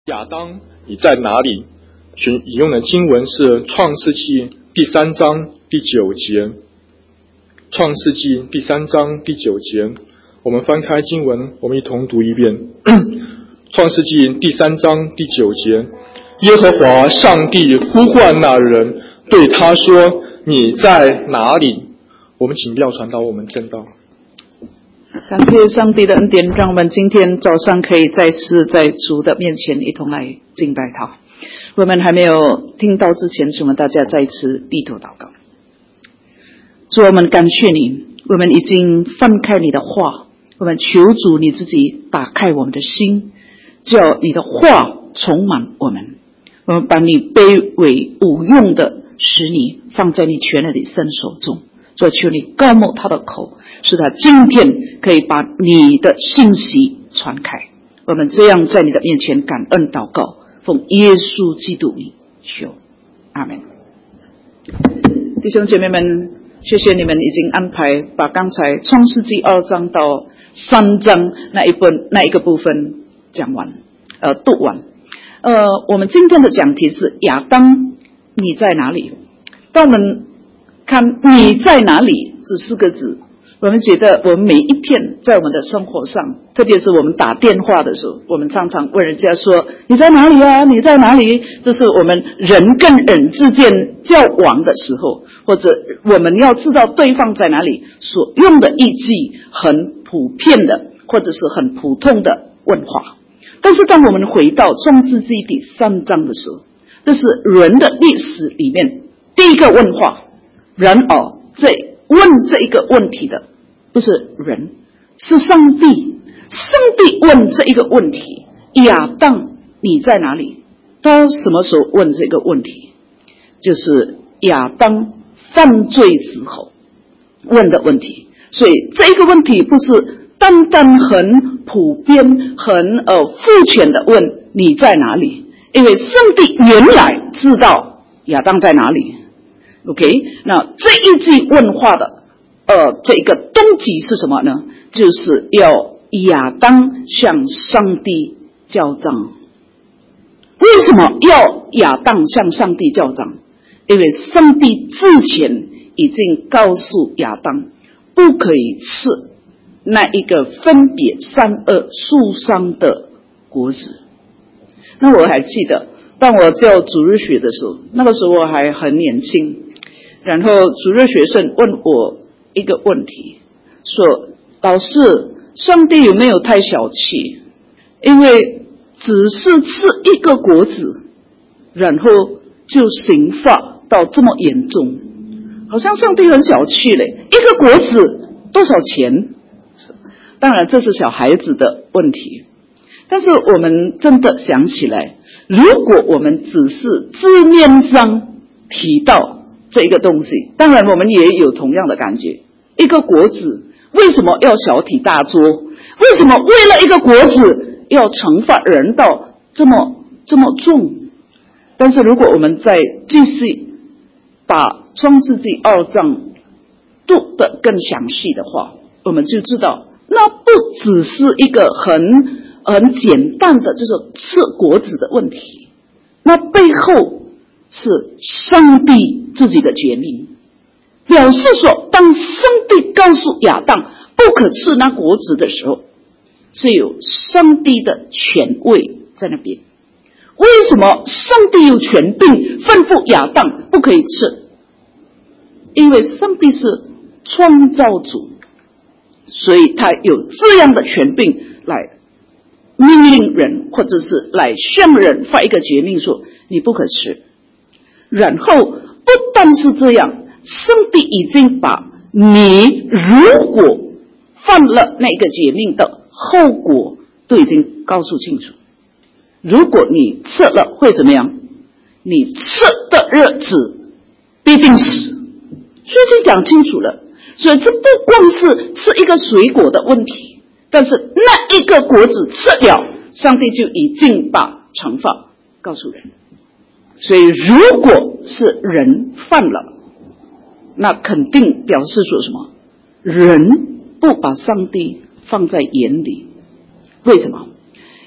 亚当，你在哪里？引用的经文是创世纪第3章第9节。创世纪第3章第9节，我们翻开经文，我们一同读一遍。创世纪第3章第9节，耶和华上帝呼唤那人，对他说：你在哪里？我们请廖传道我们正道。 感谢上帝的恩典，让我们今天早上可以再次在主的面前一同来敬拜他。我们还没有听到之前，请我们大家再次低头祷告。主，我们感谢你，我们已经翻开你的话，我们求主你自己打开我们的心，叫你的话充满我们。我们把你卑微无用的使你放在你全能的伸手中，所以求你高牧他的口，使他今天可以把你的信息传开。我们这样在你的面前感恩祷告，奉耶稣基督名求，阿们。弟兄姐妹们，谢谢你们已经安排把刚才创世纪2章到3章那一个部分讲完，读完。我们今天的讲题是亚当，你在哪里？当我们看你在哪里这4个字，我们觉得我们每一天在我们的生活上，特别是我们打电话的时候，我们常常问人家说你在哪里啊？你在哪里？这是我们人跟人之间交往的时候，或者我们要知道对方在哪里所用的一句很普遍的或者是很普通的问话。但是当我们回到创世纪第3章的时候，这是人的历史里面第一个问话。然而问这一个问题的不是人，是上帝。上帝问这一个问题，亚当你在哪里？他什么时候问这个问题？就是亚当犯罪之后问的问题。所以这个问题不是单单很普遍很肤浅的问你在哪里，因为上帝原来知道亚当在哪里。OK， 那这一句问话的这个动机是什么呢？就是要亚当向上帝交账。为什么要亚当向上帝交账？因为上帝之前已经告诉亚当不可以吃那一个分别善恶树上的果子。那我还记得当我教主日学的时候，那个时候我还很年轻，然后主日学生问我一个问题，说老师，上帝有没有太小气？因为只是吃一个果子，然后就刑罚到这么严重，好像上帝很小气嘞，一个果子多少钱？当然这是小孩子的问题，但是我们真的想起来，如果我们只是字面上提到这个东西，当然我们也有同样的感觉，一个果子为什么要小题大做？为什么为了一个果子要惩罚人到这么重？但是如果我们再继续把创世纪2章读得更详细的话，我们就知道那不只是一个很简单的就是吃果子的问题，那背后是上帝自己的诫命，表示说当上帝告诉亚当不可吃那果子的时候，是有上帝的权威在那边。为什么上帝有权柄吩咐亚当不可以吃？因为上帝是创造主，所以他有这样的权柄来命令人，或者是来向人发一个诫命说你不可吃。然后不但是这样，上帝已经把你如果犯了那个诫命的后果都已经告诉清楚。如果你吃了会怎么样？你吃的日子必定死，所以已经讲清楚了。所以这不光是吃一个水果的问题，但是那一个果子吃了，上帝就已经把惩罚告诉人。所以如果是人犯了，那肯定表示说什么？人不把上帝放在眼里。为什么？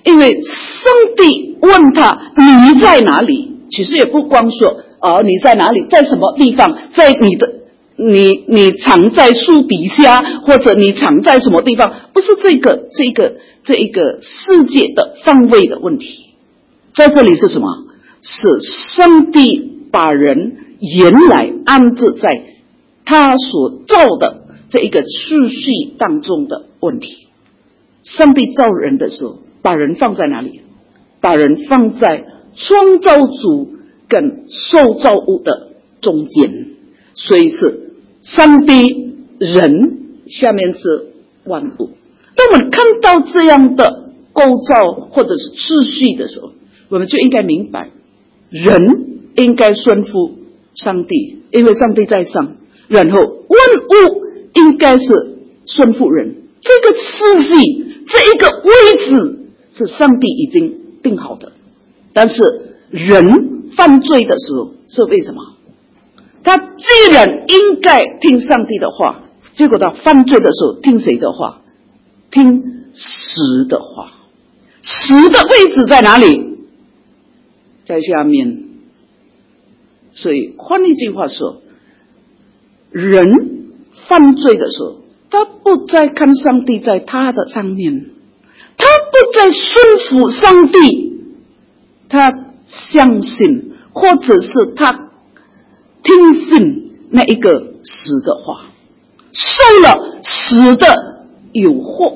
因为上帝问他你在哪里，其实也不光说你在哪里，在什么地方，在你藏在树底下，或者你藏在什么地方，不是这一个世界的范围的问题。在这里是什么？是上帝把人原来安置在他所造的这一个次序当中的问题。上帝造人的时候，把人放在哪里？把人放在创造主跟受造物的中间，所以是上帝人，下面是万物。当我们看到这样的构造或者是次序的时候，我们就应该明白，人应该顺服上帝，因为上帝在上，然后万物应该是顺服人。这个次序，这一个位置是上帝已经定好的，但是人犯罪的时候是为什么？他既然应该听上帝的话，结果他犯罪的时候听谁的话？听神的话。神的位置在哪里？在下面。所以换一句话说，人犯罪的时候，他不再看上帝在他的上面，他不再顺服上帝，他相信或者是他听信那一个神的话，受了神的诱惑。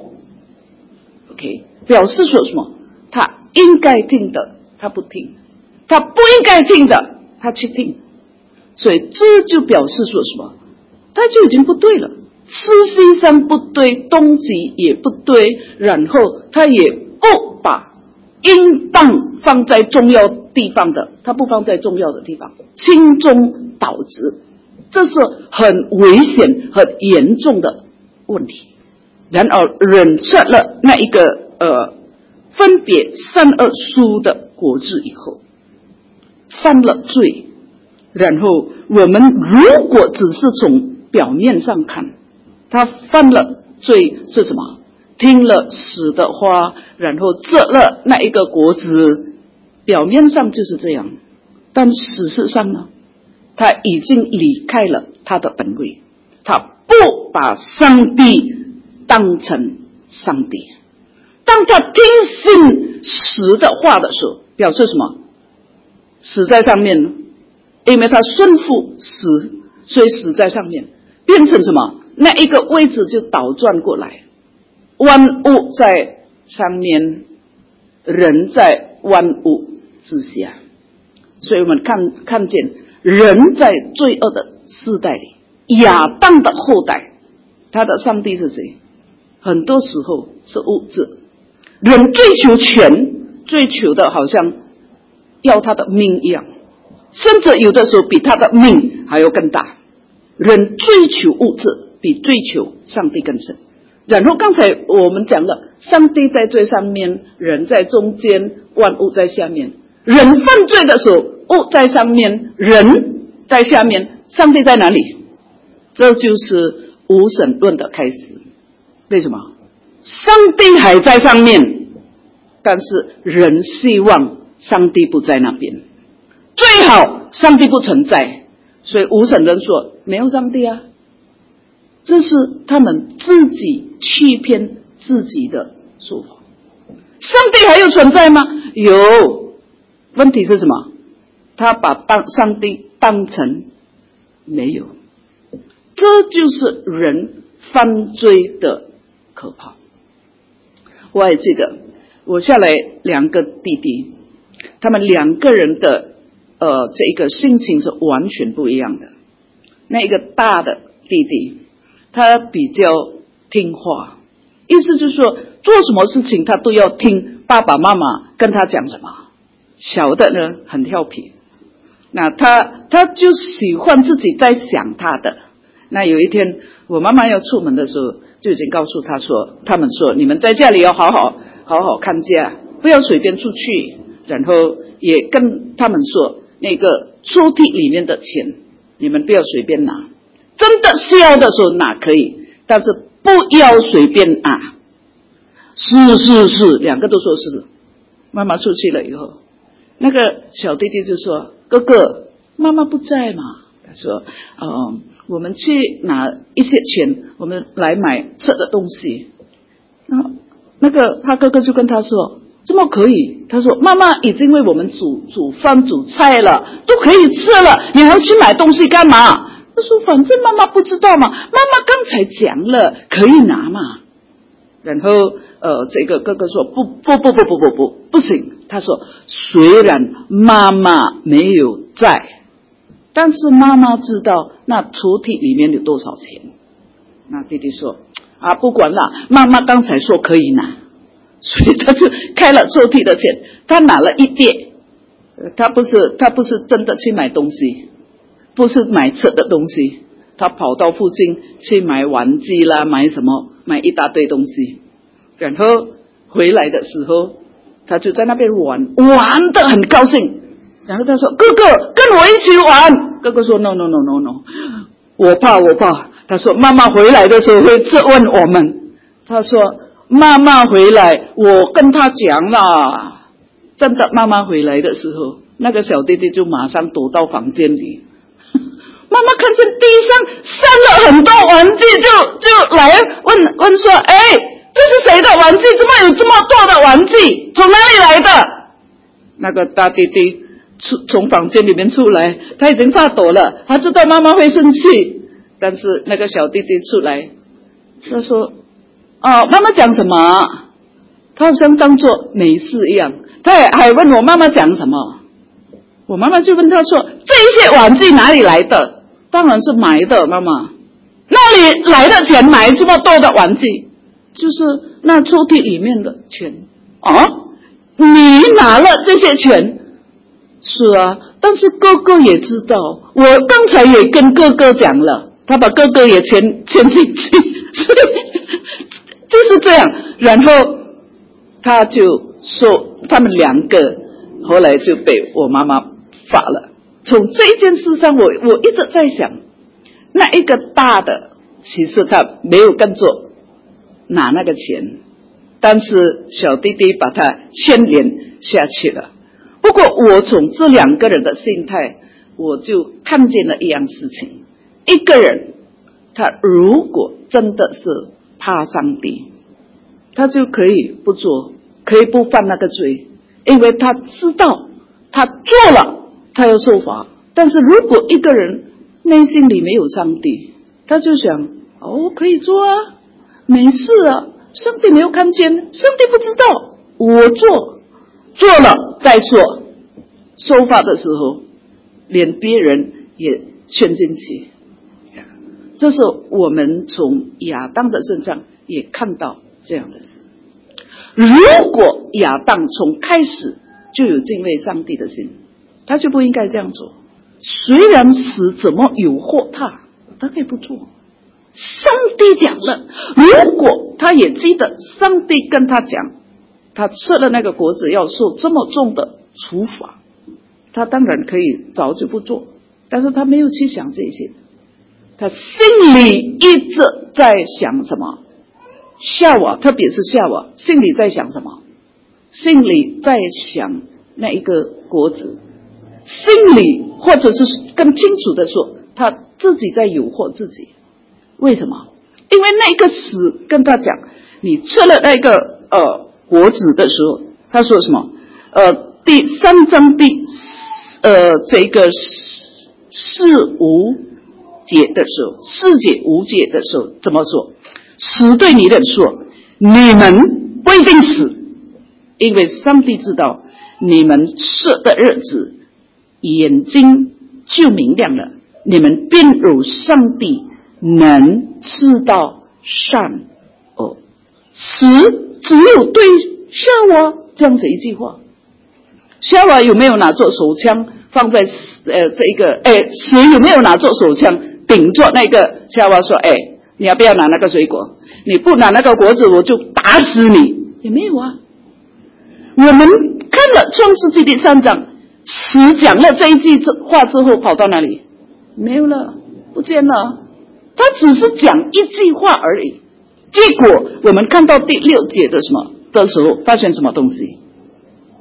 OK， 表示说什么？他应该听的他不听，他不应该听的他去听，所以这就表示说什么？他就已经不对了，思想上不对，动机也不对，然后他也不把应当放在重要地方的，他不放在重要的地方，轻中导致，这是很危险很严重的问题。然而人吃了那一个分别善恶树的果子以后，犯了罪，然后我们如果只是从表面上看，他犯了罪是什么？听了神的话，然后吃了那一个果子，表面上就是这样，但事实上呢，他已经离开了他的本位，他不把上帝当成上帝。当他听信神的话的时候，表示什么？死在上面，因为他顺服死，所以死在上面，变成什么？那一个位置就倒转过来，万物在上面，人在万物之下。所以我们看见人在罪恶的世代里，亚当的后代，他的上帝是谁？很多时候是物质。人追求权，追求的好像要他的命一样，甚至有的时候比他的命还要更大。人追求物质比追求上帝更深。然后刚才我们讲了，上帝在最上面，人在中间，万物在下面。人犯罪的时候，物在上面，人在下面，上帝在哪里？这就是无神论的开始。为什么？上帝还在上面，但是人希望上帝不在那边，最好上帝不存在。所以无神论说没有上帝啊，这是他们自己欺骗自己的说法。上帝还有存在吗？有，问题是什么？他把上帝当成没有，这就是人犯罪的可怕。我还记得我下来两个弟弟，他们两个人的这个心情是完全不一样的。那一个大的弟弟他比较听话，意思就是说做什么事情他都要听爸爸妈妈跟他讲什么。小的呢很调皮，那他就喜欢自己在想他的。那有一天我妈妈要出门的时候，就已经告诉他们说，你们在家里要好好看家，不要随便出去。然后也跟他们说，那个抽屉里面的钱你们不要随便拿，真的需要的时候拿可以，但是不要随便拿。是，两个都说是。 妈妈出去了以后，那个小弟弟就说：“哥哥，妈妈不在嘛。”他说：“我们去拿一些钱，我们来买吃的东西。”然后那个他哥哥就跟他说：“怎么可以？”他说：“妈妈已经为我们煮饭煮菜了，都可以吃了，你还要去买东西干嘛？”他说：“反正妈妈不知道嘛，妈妈刚才讲了可以拿嘛。”然后这个哥哥说：“不行。”他说：“虽然妈妈没有在，但是妈妈知道那抽屉里面有多少钱。”那弟弟说：“不管了，妈妈刚才说可以拿。”所以他就开了抽屉的钱，他拿了一叠，他不是真的去买东西，不是买吃的东西，他跑到附近去买玩具啦，买一大堆东西，然后回来的时候，他就在那边玩得很高兴。然后他说：“哥哥，跟我一起玩。”哥哥说 ：“No， 我怕。”他说：“妈妈回来的时候会质问我们。”他说：“妈妈回来，我跟他讲了。”真的，妈妈回来的时候，那个小弟弟就马上躲到房间里。妈妈看见地上散了很多玩具，就来问说：“这是谁的玩具？怎么有这么多的玩具？从哪里来的？”那个大弟弟从房间里面出来，他已经发抖了，他知道妈妈会生气。但是那个小弟弟出来，他说：“妈妈讲什么？”他好像当作没事一样，他还问我妈妈讲什么。我妈妈就问他说：“这些玩具哪里来的？”当然是买的，妈妈。那里来的钱买这么多的玩具？就是那抽屉里面的钱。你拿了这些钱？是啊，但是哥哥也知道，我刚才也跟哥哥讲了，他把哥哥也牵进去，所以就是这样。然后他就说，他们两个后来就被我妈妈罚了。从这一件事上，我一直在想，那一个大的其实他没有跟着拿那个钱，但是小弟弟把他牵连下去了。不过我从这两个人的心态，我就看见了一样事情：一个人他如果真的是怕上帝，他就可以不做，可以不犯那个罪，因为他知道他做了他要受罚。但是如果一个人内心里没有上帝，他就想可以做啊，没事啊，上帝没有看见，上帝不知道，我做了再说。受罚的时候连别人也陷进去。这是我们从亚当的身上也看到这样的事。如果亚当从开始就有敬畏上帝的心，他就不应该这样做。虽然死怎么诱惑他可以不做。上帝讲了，如果他也记得上帝跟他讲，他吃了那个果子要受这么重的处罚，他当然可以早就不做。但是他没有去想这些，他心里一直在想什么？夏娃，特别是夏娃，心里在想什么？心里在想那一个果子，心里或者是更清楚的说，他自己在诱惑自己。为什么？因为那个死跟他讲，你吃了那个果子的时候，他说什么？第3章这个4、5节的时候，4节、5节的时候怎么说？死对你人说，你们不一定死，因为上帝知道你们吃的日子，眼睛就明亮了，你们便如上帝，能知道善恶。死只有对夏娃这样子一句话。夏娃有没有拿做手枪放在死有没有拿做手枪顶着那个夏娃说，你要不要拿那个水果？你不拿那个果子，我就打死你。也没有啊。我们看了创世纪第3章，死讲了这一句话之后跑到哪里？没有了，不见了。他只是讲一句话而已。结果我们看到第6节的时候发现什么东西？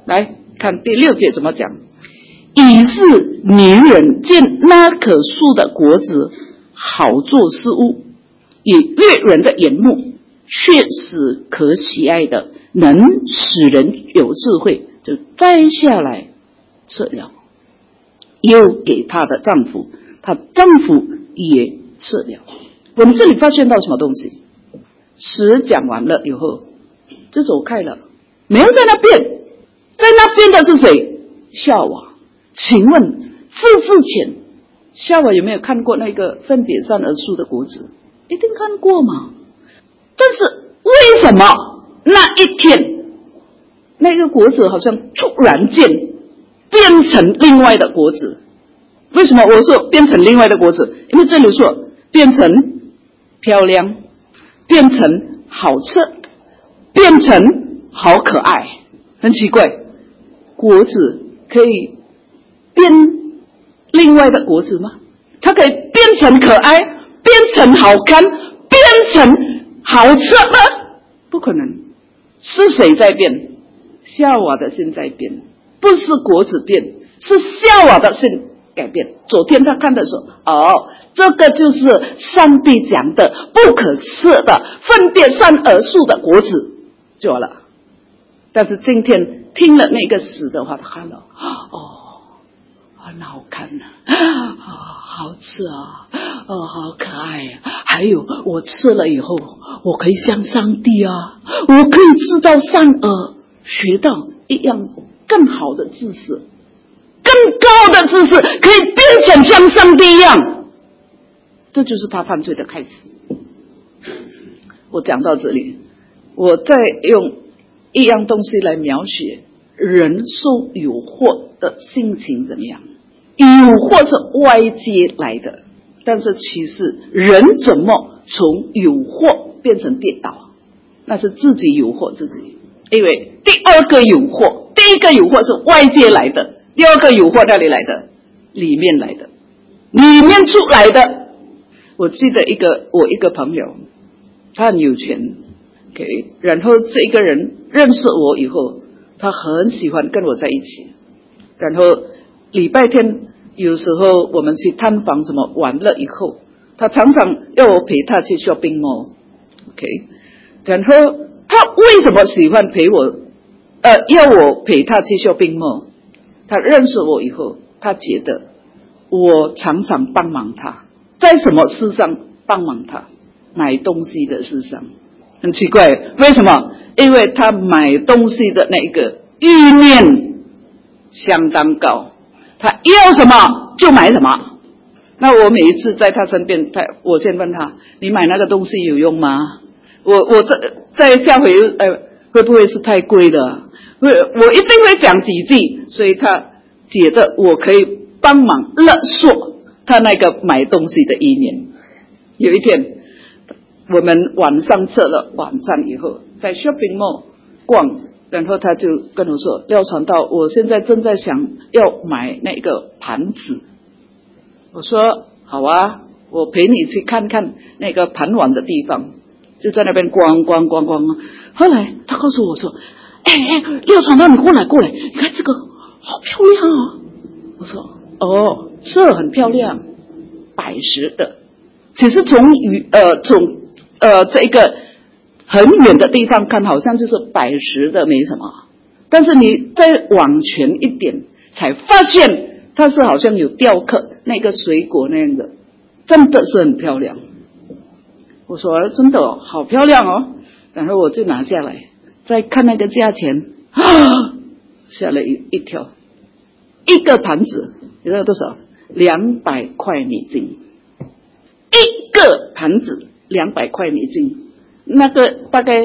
来看第6节怎么讲。已是女人见那棵树的果子好做食物，以悦人的眼目，却是可喜爱的，能使人有智慧，就摘下来吃了，又给她的丈夫，她丈夫也吃了。我们这里发现到什么东西？10讲完了以后就走开了，没有在那边，在那边的是谁？夏娃。请问这之前夏娃有没有看过那个分别善恶树的果子？一定看过嘛。但是为什么那一天那个果子好像突然间变成另外的果子？为什么我说变成另外的果子？因为这里说变成漂亮，变成好吃，变成好可爱。很奇怪，果子可以变另外的果子吗？它可以变成可爱，变成好看，变成好吃吗？不可能。是谁在变？夏娃的心在变，不是果子变，是夏娃的心改变。昨天他看的时候，这个就是上帝讲的不可吃的分别善恶树的果子就好了。但是今天听了那个死的话，他看了，很好看好吃好可爱还有我吃了以后，我可以像上帝我可以知道善恶，学到一样更好的知识，更高的知识，可以变成像上帝一样。这就是他犯罪的开始。我讲到这里，我再用一样东西来描写人受诱惑的心情怎么样。诱惑是外界来的，但是其实人怎么从诱惑变成跌倒，那是自己诱惑自己。因为第一个诱惑是外界来的，第二个诱惑哪里来的？里面来的，里面出来的。我记得我一个朋友，他很有钱，okay， 然后这一个人认识我以后，他很喜欢跟我在一起，然后礼拜天有时候我们去探访什么完了以后，他常常要我陪他去 shopping mall， OK， 然后他为什么喜欢陪我要我陪他去 shopping mall？ 他认识我以后，他觉得我常常帮忙他，在什么事上帮忙他？买东西的事上。很奇怪，为什么？因为他买东西的那个意念相当高，他要什么就买什么。那我每一次在他身边，我先问他，你买那个东西有用吗？我在下回会不会是太贵的？我一定会讲几句，所以他觉得我可以帮忙勒索他那个买东西的意念。有一天我们晚上吃了晚餐以后，在 shopping mall 逛，然后他就跟我说，廖传道，我现在正在想要买那个盘子。我说好啊，我陪你去看看那个盘碗的地方，就在那边逛。后来他告诉我说，廖传道，你过来，你看这个好漂亮我说是很漂亮，摆石的。其实从这个很远的地方看，好像就是摆石的，没什么。但是你再往前一点，才发现它是好像有雕刻那个水果那样的，真的是很漂亮。我说真的好漂亮然后我就拿下来，再看那个价钱，吓了一跳。一个盘子你知道多少？200块美金。一个盘子200块美金，那个大概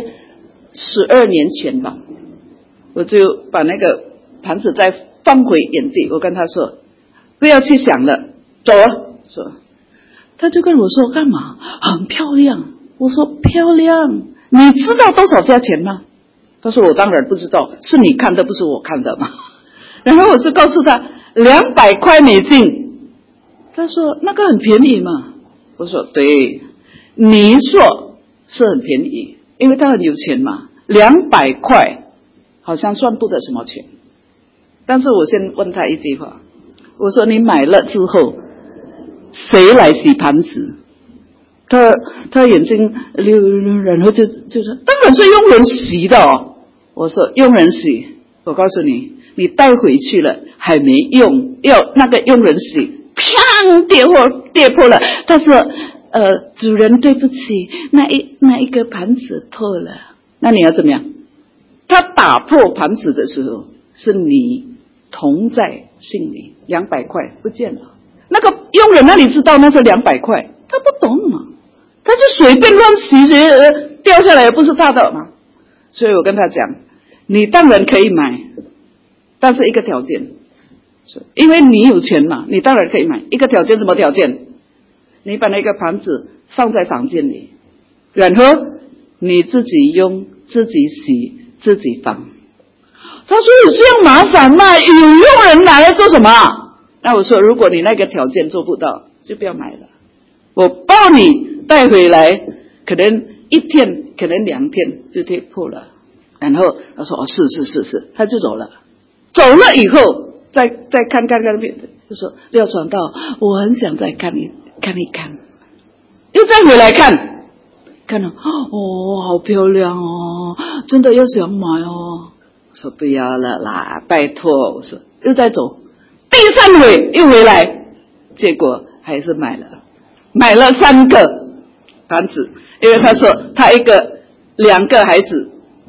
12年前吧。我就把那个盘子再放回原地，我跟他说不要去想了，走说。他就跟我说干嘛？很漂亮。我说漂亮，你知道多少价钱吗？他说我当然不知道，是你看的不是我看的嘛。然后我就告诉他200块美金。他说那个很便宜嘛。我说对，你说是很便宜，因为他很有钱嘛，200块好像算不得什么钱。 但是我先问他一句话，我说你买了之后谁来洗盘子？他眼睛溜溜，然后就说当然是佣人洗的哦。我说佣人洗，我告诉你，你带回去了还没用，要那个佣人洗，砰跌破了。他说主人对不起，那一个盘子破了。那你要怎么样？他打破盘子的时候是你同在心里，200块不见了。那个佣人哪里知道那是200块？他不懂嘛，他就随便乱洗，掉下来也不是他的嘛。所以我跟他讲，你当然可以买，但是一个条件，因为你有钱嘛，你当然可以买。一个条件，什么条件？你把那个盘子放在房间里，然后你自己用，自己洗，自己放。他说有这样麻烦吗？有佣人拿来做什么？那我说如果你那个条件做不到，就不要买了。我包你带回来，可能1天，可能2天就跌破了。然后他说是，他就走了。走了以后再看别的，就说廖传道，我很想再看一看，又再回来看了，好漂亮哦，真的又想买哦。我说不要了啦，拜托。我说又再走，第3回又回来，结果还是买了3个盘子，因为他说他2个孩子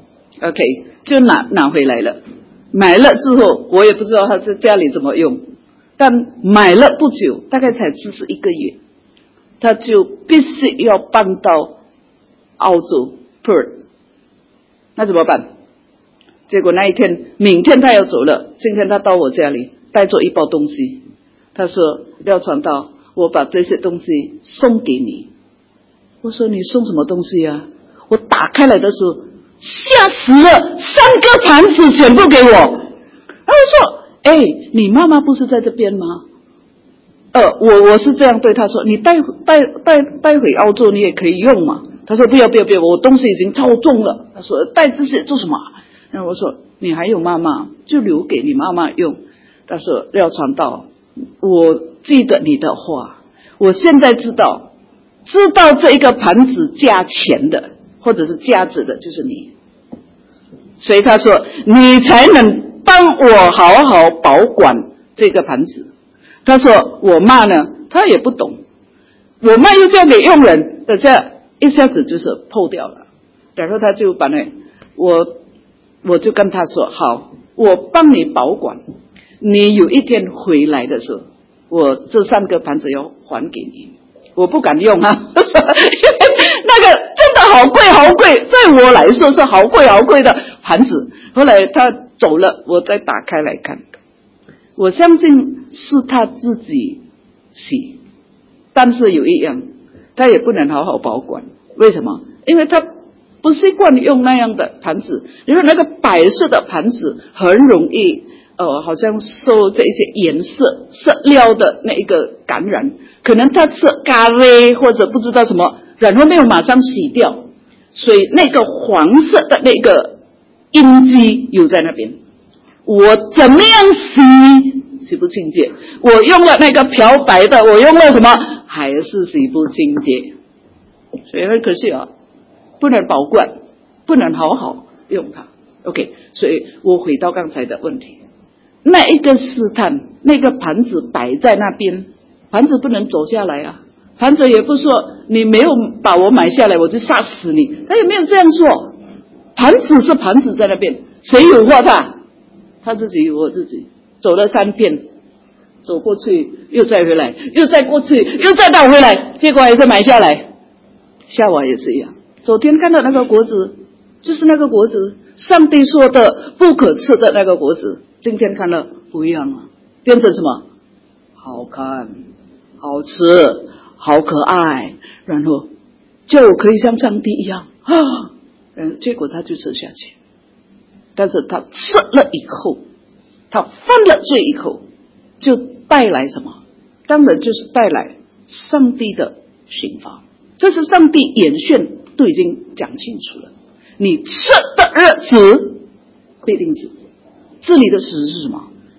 OK 就拿回来了。买了之后我也不知道他在家里怎么用，但买了不久，大概才只是1个月，他就必须要搬到澳洲 Perth。 那怎么办？结果那一天，明天他要走了，今天他到我家里带着一包东西，他说廖传道，我把这些东西送给你。我说你送什么东西啊？我打开来的时候吓死了，3个盘子全部给我。然后说你妈妈不是在这边吗？我是这样对他说，你带回澳洲你也可以用嘛。他说不要，我东西已经超重了。他说带这些做什么？然后我说你还有妈妈，就留给你妈妈用。他说廖传道，我记得你的话，我现在知道这一个盘子价钱的或者是价值的就是你，所以他说你才能帮我好好保管这个盘子。他说我妈呢，她也不懂，我妈又交给佣人，等下一下子就是破掉了。然后他就把我就跟他说好，我帮你保管，你有一天回来的时候，我这3个盘子要还给你。我不敢用啊，因为那个真的好贵，在我来说是好贵的盘子。后来他走了，我再打开来看，我相信是他自己洗，但是有一样，他也不能好好保管。为什么？因为他不习惯用那样的盘子，因为那个白色的盘子很容易好像受这些颜色色料的那一个感染，可能他吃咖喱或者不知道什么，然后没有马上洗掉，所以那个黄色的那个印记有在那边。我怎么样洗不清洁，我用了那个漂白的，我用了什么还是洗不清洁，所以很可惜啊，不能保管，不能好好用它。 OK， 所以我回到刚才的问题，那一个试探，那个盘子摆在那边，盘子不能走下来啊，盘子也不说你没有把我买下来我就杀死你，他也没有这样说。盘子是盘子在那边，谁有货他自己有，我自己走了3遍，走过去又再回来，又再过去又再倒回来，结果还是买下来。夏娃也是一样，昨天看到那个果子就是那个果子，上帝说的不可吃的那个果子，今天看了不一样了，变成什么？好看，好吃，好可爱，然后就可以像上帝一样结果他就吃下去，但是他吃了以后，他犯了罪以后，就带来什么？当然就是带来上帝的刑罚，这是上帝眼线都已经讲清楚了。你吃的日子必定死，这里的死是什么？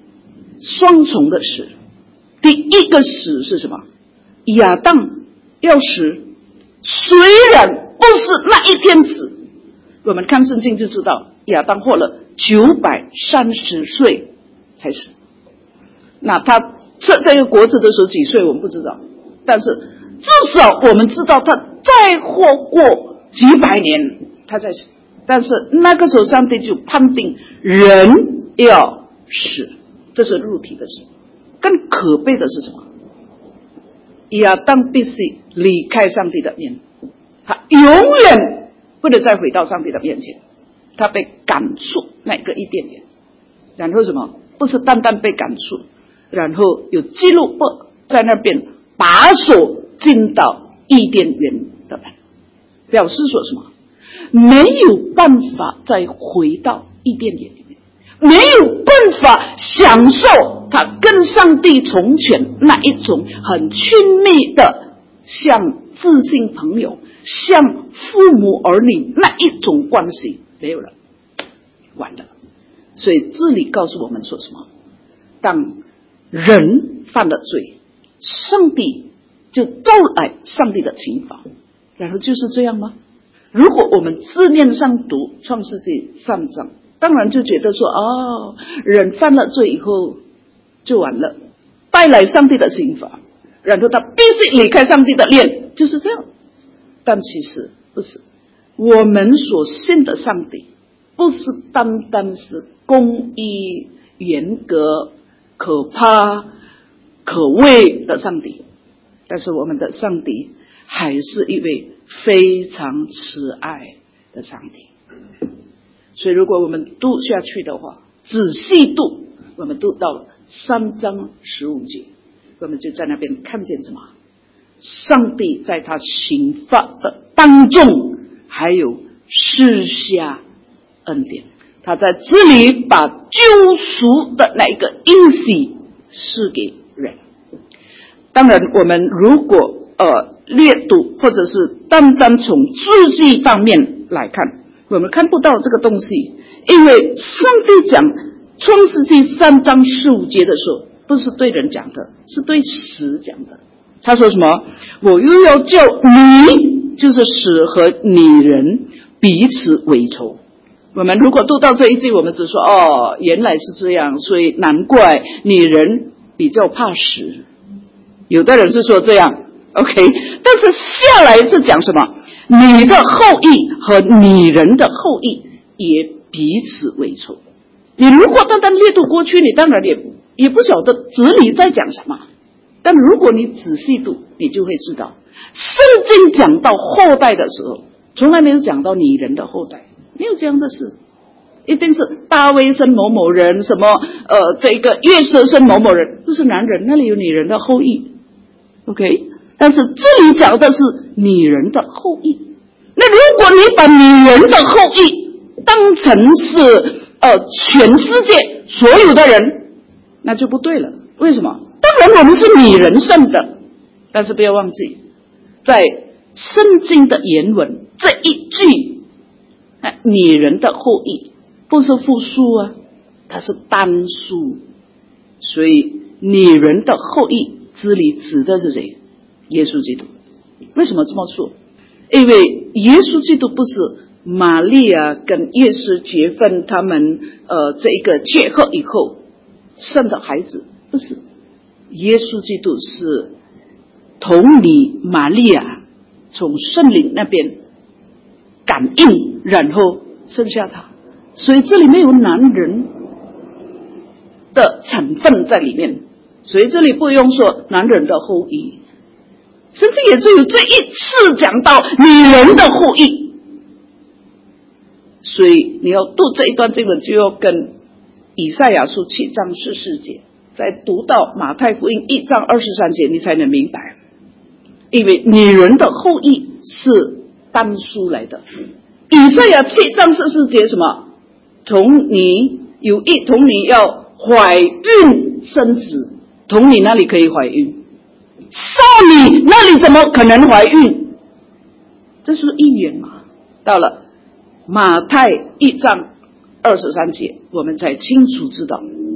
双重的死。第一个死是什么？亚当要死，虽然不是那一天死，我们看圣经就知道，亚当活了930岁才死。那他测这个国子的时候几岁我们不知道，但是至少我们知道他再活过几百年他才死。但是那个时候上帝就判定人要死，这是肉体的死。更可悲的是什么？亚当必须离开上帝的面，他永远不能再回到上帝的面前，他被赶出那个伊甸园。然后什么？不是单单被赶出，然后有记录在那边把手进到伊甸园的门，表示说什么？没有办法再回到伊甸园里面，没有办法享受他跟上帝从前那一种很亲密的像至亲朋友，像父母儿女那一种关系，没有了，完了。所以这里告诉我们说什么？当人犯了罪，上帝就招来上帝的惩罚。然后就是这样吗？如果我们字面上读创世纪3章，当然就觉得说人犯了罪以后就完了，带来上帝的刑罚，然后他必须离开上帝的面，就是这样。但其实不是，我们所信的上帝不是单单是公义、严格、可怕、可畏的上帝，但是我们的上帝还是一位非常慈爱的上帝。所以如果我们读下去的话，仔细读，我们读到3章15节，我们就在那边看见什么？上帝在他刑罚的当中还有施下恩典，他在这里把救赎的那一个应许赐给人。当然我们如果略读或者是单单从字迹方面来看，我们看不到这个东西，因为上帝讲创世纪3章15节的时候不是对人讲的，是对死讲的。他说什么？我又要叫你，就是死和女人彼此为仇。我们如果读到这一句，我们只说原来是这样，所以难怪女人比较怕死。有的人是说这样 OK， 但是下来是讲什么？你的后裔和女人的后裔也彼此为仇。你如果单单阅读过去，你当然也不晓得这里在讲什么，但如果你仔细读，你就会知道圣经讲到后代的时候从来没有讲到女人的后代，没有这样的事，一定是大卫生某某人，什么这个约瑟生某某人，这是男人，那里有女人的后裔 OK， 但是这里讲的是女人的后裔。那如果你把女人的后裔当成是全世界所有的人，那就不对了。为什么？当然我们是女人生的，但是不要忘记在圣经的原文这一句女人的后裔不是复数啊，它是单数。所以女人的后裔这里指的是谁？耶稣基督。为什么这么说？因为耶稣基督不是玛利亚跟约瑟结婚，他们这个结合以后生的孩子，不是。耶稣基督是同理玛利亚从圣灵那边感应，然后生下他，所以这里面有男人的成分在里面，所以这里不用说男人的后裔，甚至也只有这一次讲到女人的后裔。所以你要读这一段经文，就要跟以赛亚书7章14节再读到马太福音1章23节，你才能明白。因为女人的后裔是单数来的。以赛亚7章14节什么？童女有一童女要怀孕生子，童女那里可以怀孕，少女那里怎么可能怀孕？这是预言嘛。到了马太1章23节，我们才清楚知道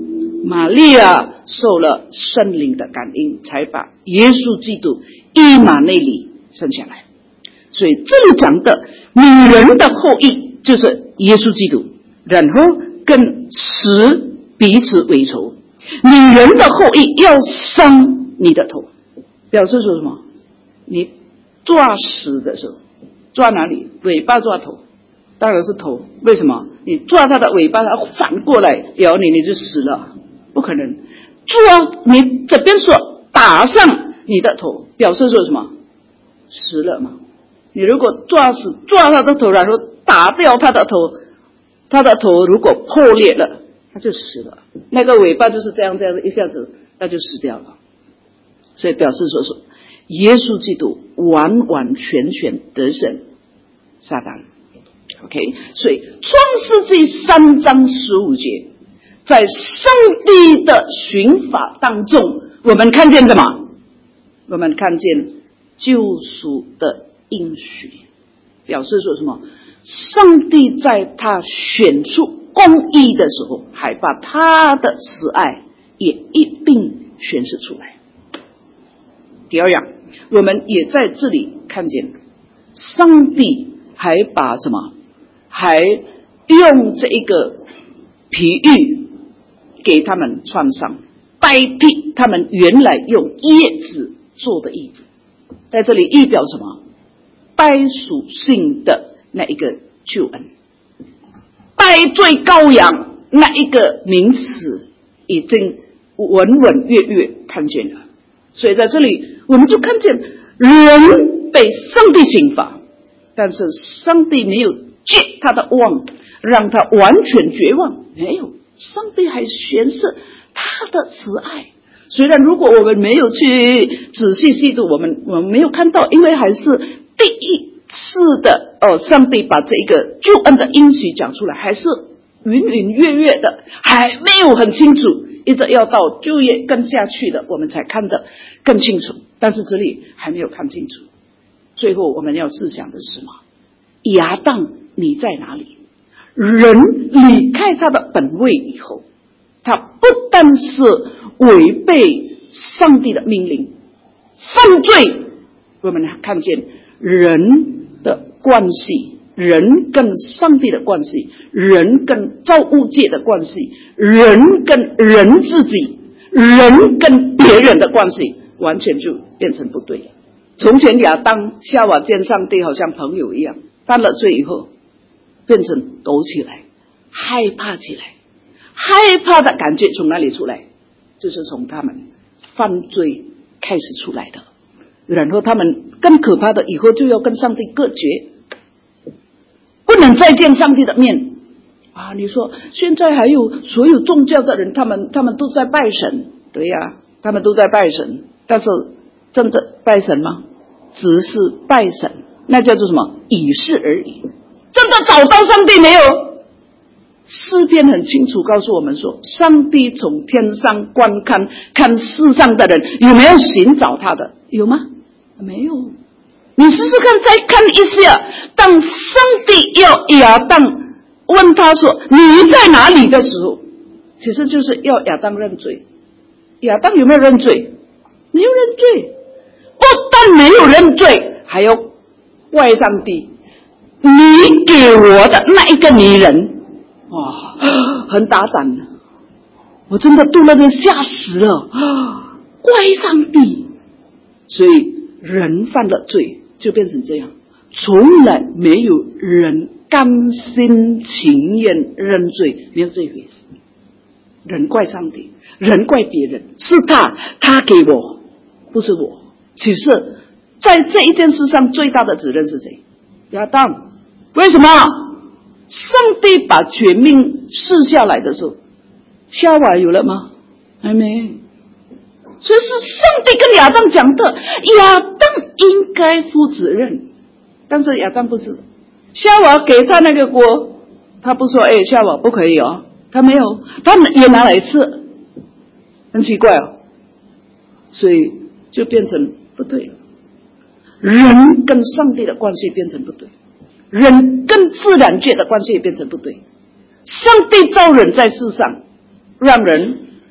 玛利亚受了圣灵的感应，才把耶稣基督以马内利生下来。所以这里讲的女人的后裔就是耶稣基督，然后跟石彼此为仇。女人的后裔要伤你的头，表示说什么？你抓石的时候，抓哪里？尾巴抓头，当然是头。为什么？你抓它的尾巴，它反过来咬你，你就死了，不可能。抓你这边说打上你的头，表示说什么？死了嘛。你如果抓他的头，然后打掉他的头，他的头如果破裂了，他就死了。那个尾巴就是这样一下子，那就死掉了。所以表示说耶稣基督完完全全得胜撒旦。OK， 所以创世纪3章15节，在上帝的刑法当中，我们看见什么？我们看见救赎的应许，表示说什么？上帝在他选出公义的时候，还把他的慈爱也一并显示出来。第二样，我们也在这里看见上帝还把什么？还用这一个比喻给他们穿上，代替他们原来用叶子做的衣服。在这里意表什么？代属性的那一个救恩，代罪羔羊那一个名词已经稳稳跃跃看见了。所以在这里我们就看见人被上帝刑罚，但是上帝没有借他的望让他完全绝望，没有，上帝还显示他的慈爱。虽然如果我们没有去仔细细读，我们没有看到，因为还是第一次的上帝把这个救恩的应许讲出来，还是隐隐约约的，还没有很清楚，一直要到就业跟下去的，我们才看得更清楚。但是这里还没有看清楚。最后我们要思想的是什么？亚当你在哪里？人离开他的本位以后，他不但是违背上帝的命令，犯罪。我们看见人的关系，人跟上帝的关系，人跟造物界的关系，人跟人自己，人跟别人的关系，完全就变成不对了。从前亚当夏娃见上帝好像朋友一样，犯了罪以后变成躲起来，害怕起来。害怕的感觉从哪里出来？就是从他们犯罪开始出来的。然后他们更可怕的，以后就要跟上帝隔绝，不能再见上帝的面啊！你说现在还有所有宗教的人，他们都在拜神，对呀，他们都在拜神，但是真的拜神吗？只是拜神，那叫做什么？仪式而已。真的找到上帝没有？诗篇很清楚告诉我们说，上帝从天上观看，看世上的人有没有寻找他的，有吗？没有。你试试看，再看一下，当上帝要亚当问他说你在哪里的时候，其实就是要亚当认罪。亚当有没有认罪？没有认罪。不但没有认罪，还要怪上帝，你给我的那一个女人，哇，很大胆，我真的读了就吓死了，怪上帝。所以人犯了罪就变成这样，从来没有人甘心情愿认罪，没有这回事。人怪上帝，人怪别人，是他给我，不是我。其实在这一件事上最大的责任是谁？亚当。为什么？上帝把权命赐下来的时候，夏娃有了吗？还没。所以是上帝跟亚当讲的，亚当应该负责任，但是亚当不是。夏娃给他那个锅，他不说夏娃不可以哦，他没有，他也拿来吃，很奇怪哦。所以就变成不对了，人跟上帝的关系变成不对，人跟自然界的关系也变成不对。上帝造人在世上，让人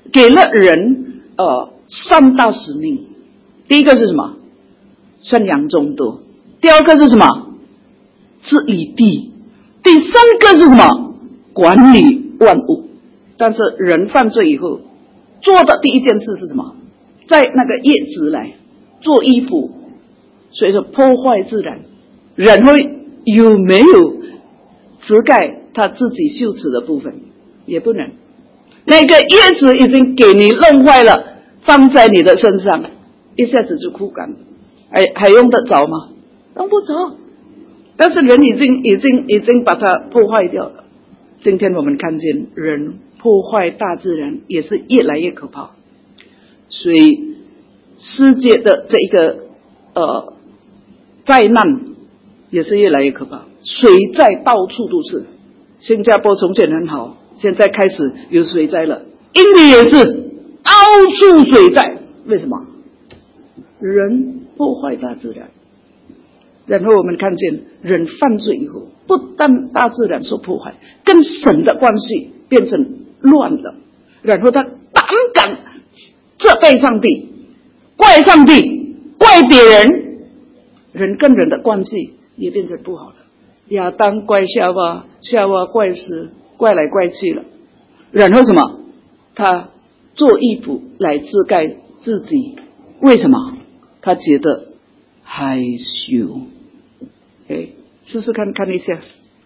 给了人3大使命。第一个是什么？生养众多。第二个是什么？治理地。第三个是什么？管理万物。但是人犯罪以后做的第一件事是什么？在那个叶子来做衣服，所以说破坏自然。人会有没有遮盖他自己羞耻的部分？也不能。那个叶子已经给你弄坏了，放在你的身上，一下子就枯干了，还用得着吗？用不着。但是人已经把它破坏掉了。今天我们看见人破坏大自然也是越来越可怕，所以世界的这一个灾难也是越来越可怕。水灾到处都是，新加坡从前很好，现在开始有水灾了，印尼也是到处水灾。为什么？人破坏大自然。然后我们看见人犯罪以后，不但大自然受破坏，跟神的关系变成乱了，然后他胆敢责备上帝，怪上帝，怪别人，人跟人的关系也变成不好了。亚当怪夏娃，夏娃怪死，怪来怪去了。然后什么？他做衣服来遮盖自己，为什么？他觉得害羞。试试看一下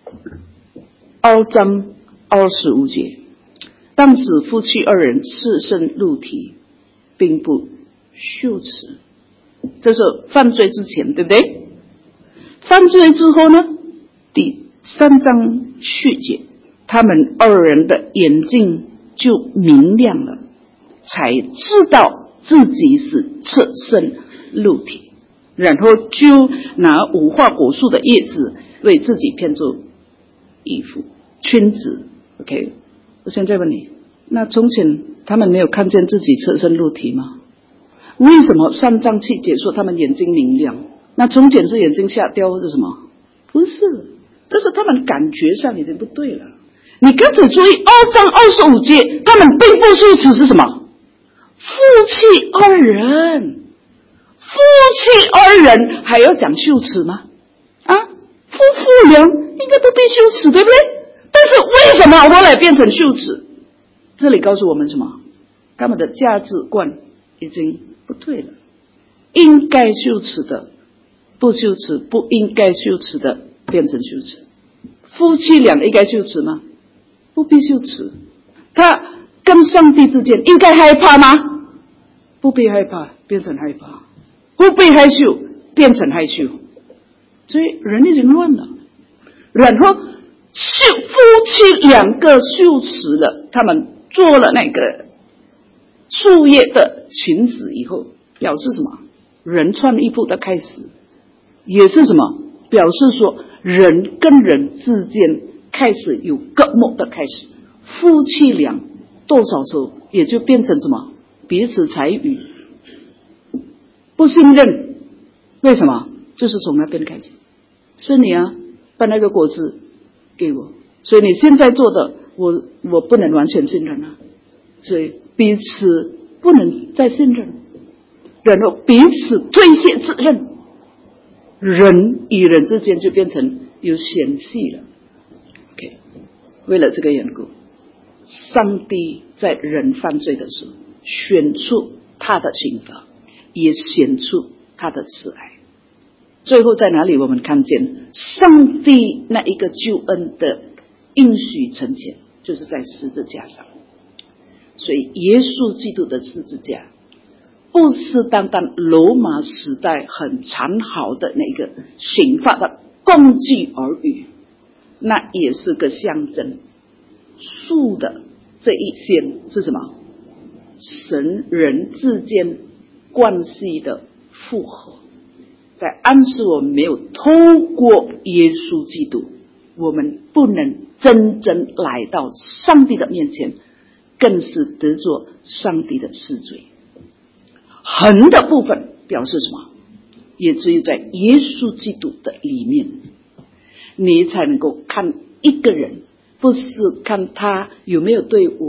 2章25节，当时夫妻2人赤身露体，并不羞耻。这是犯罪之前，对不对？犯罪之后呢？第3章续节，他们2人的眼睛就明亮了，才知道自己是赤身露体，然后就拿无花果树的叶子为自己编做衣服裙子。 OK， 我现在问你，那从前他们没有看见自己赤身露体吗？为什么3章7节说他们眼睛明亮？那从前是眼睛瞎掉是什么？不是，这是他们感觉上已经不对了。你跟着注意2章25节，他们并不羞耻是什么？夫妻2人，夫妻2人还要讲羞耻吗？夫妇俩应该不必羞耻，对不对？但是为什么后来变成羞耻？这里告诉我们什么？他们的价值观已经不对了。应该羞耻的不羞耻，不应该羞耻的变成羞耻。夫妻俩应该羞耻吗？不必羞耻。他跟上帝之间应该害怕吗？不必害怕，变成害怕。不必害羞，变成害羞。所以人已经乱了。然后夫妻2个羞耻了，他们做了那个树叶的裙子以后，表示什么？人穿衣服的开始，也是什么？表示说人跟人之间开始有隔膜的开始。夫妻俩多少时候也就变成什么？彼此猜疑，不信任。为什么？就是从那边开始。是你啊，把那个果子给我，所以你现在做的我不能完全信任啊，所以彼此不能再信任，然后彼此推卸责任，人与人之间就变成有嫌隙了。 OK， 为了这个缘故，上帝在人犯罪的时候选出他的刑罚，也选出他的慈爱。最后在哪里我们看见上帝那一个救恩的应许成全，就是在十字架上。所以耶稣基督的十字架不是单单罗马时代很残酷的那个刑罚的工具而已，那也是个象征。树的这一线是什么？神人之间关系的复合，在暗示我们没有透过耶稣基督，我们不能真正来到上帝的面前，更是得着上帝的赦罪。横的部分表示什么？也只有在耶稣基督的里面，你才能够看一个人，不是看他有没有对我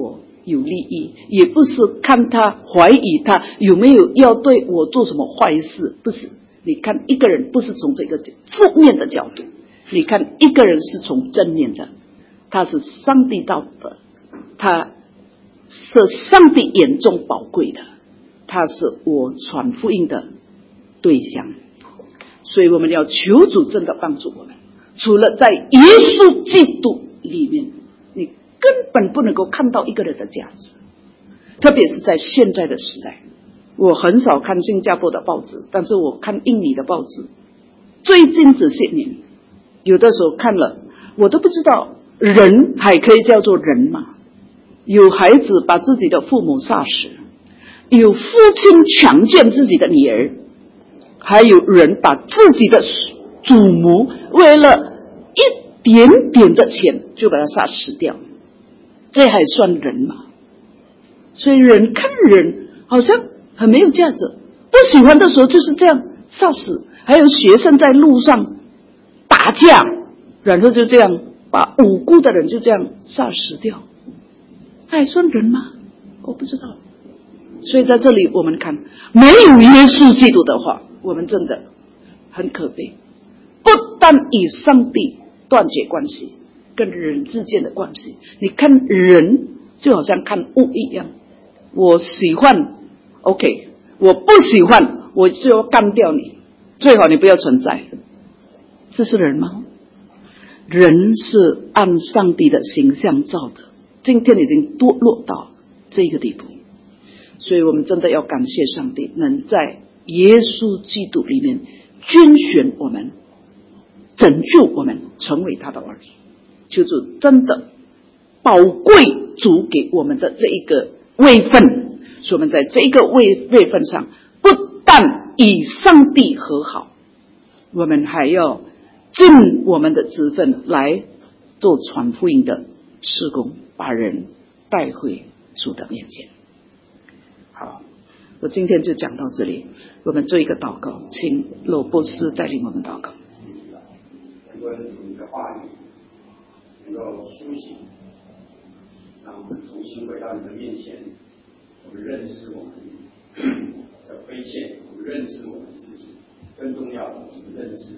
有利益，也不是看他怀疑他有没有要对我做什么坏事，不是。你看一个人不是从这个负面的角度，你看一个人是从正面的，他是上帝道的，他是上帝眼中宝贵的，他是我传福音的对象。所以我们要求主真的帮助我们，除了在耶稣基督里面，你根本不能够看到一个人的价值，特别是在现在的时代。我很少看新加坡的报纸，但是我看印尼的报纸。最近这些年，有的时候看了，我都不知道人还可以叫做人吗？有孩子把自己的父母杀死，有父亲强奸自己的女儿，还有人把自己的祖母为了一点点的钱就把他杀死掉，这还算人吗？所以人看人好像很没有价值，不喜欢的时候就是这样杀死。还有学生在路上打架，然后就这样把无辜的人就这样杀死掉，还算人吗？我不知道。所以在这里我们看，没有耶稣基督的话，我们真的很可悲。不但与上帝断绝关系，跟人之间的关系，你看人就好像看物一样，我喜欢 OK， 我不喜欢我就要干掉你，最好你不要存在。这是人吗？人是按上帝的形象造的，今天已经堕落到这个地步。所以我们真的要感谢上帝，能在耶稣基督里面拣选我们，拯救我们，成为他的儿女。求主真的宝贵主给我们的这一个位分，所以我们在这一个位分上，不但与上帝和好，我们还要尽我们的职分来做传福音的事工，把人带回主的面前。好，我今天就讲到这里，我们做一个祷告，请罗波斯带领我们祷告。 很多人你的话语能够苏醒，让我们重新回到你的面前，我们认识我们的亏欠，我们认识我们自己，更重要的我们认识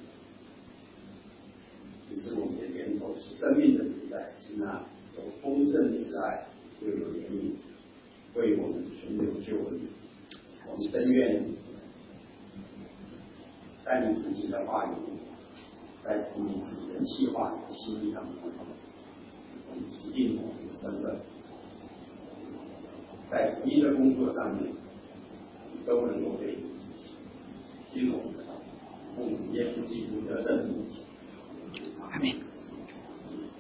你是我们的源头，是生命的主宰，是那有丰盛慈爱又有怜悯，为我们存留救恩。我们真愿在你自己的话语，在你自己的计划、你的心意当中，我们指定我们的身份，在福音的工作上面，都能够被听我们的道，奉耶稣基督的圣名。